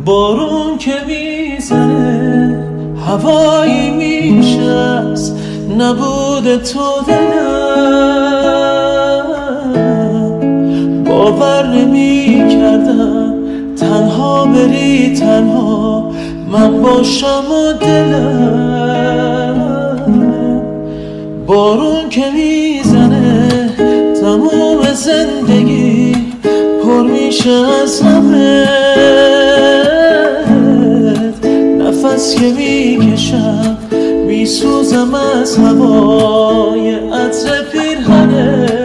بارون که میزنه هوایی میشه از نبود تو دلم. باور نمی کردم تنها بری تنها من باشم و دلم. بارون که میزنه تموم زندگی پر میشه از غمت. نفس که میکشم میسوزم از هوای عطر پیرهنت.